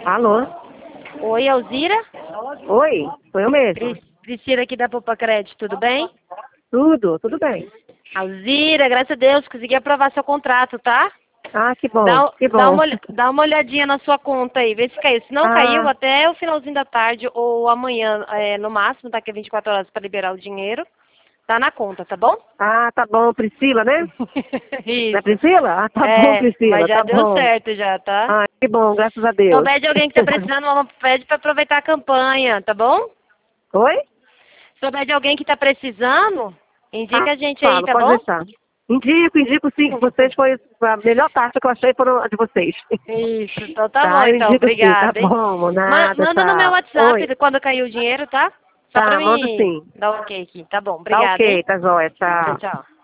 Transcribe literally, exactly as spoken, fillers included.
Alô? Oi, Alzira? Oi, sou eu mesmo. Pris- Priscila aqui da Poupa Crédito, tudo bem? Tudo, tudo bem. Alzira, graças a Deus, consegui aprovar seu contrato, tá? Ah, que bom, Dá, que dá, bom. uma, olh- dá uma olhadinha na sua conta aí, vê se caiu. Se não caiu, Ah, até o finalzinho da tarde ou amanhã, é, no máximo, daqui a vinte e quatro horas para liberar o dinheiro, tá na conta, tá bom? ah, tá bom, Priscila, né? Não é Isso. Priscila? Ah, tá bom, É, mas Priscila, já tá deu bom. certo já, tá? Ah, que bom, graças a Então Deus. pede alguém que tá precisando, vamos- pede para aproveitar a campanha, tá bom? Oi? Se souber de alguém que tá precisando, Ah, indica a gente aí, falo, tá pode bom? deixar. Indico, indico sim, que vocês foi a melhor taxa que eu achei foram a de vocês. Isso, então tá bom, Tá, eu então, indico sim, tá obrigada, hein? bom, Ma- nada, manda no meu tá. Oi, WhatsApp quando cair o dinheiro, tá? Só pra tá, mando mim sim. dar um ok aqui, tá bom, Tá obrigada, ok, hein? tá jóia, Tchau, tchau. tchau.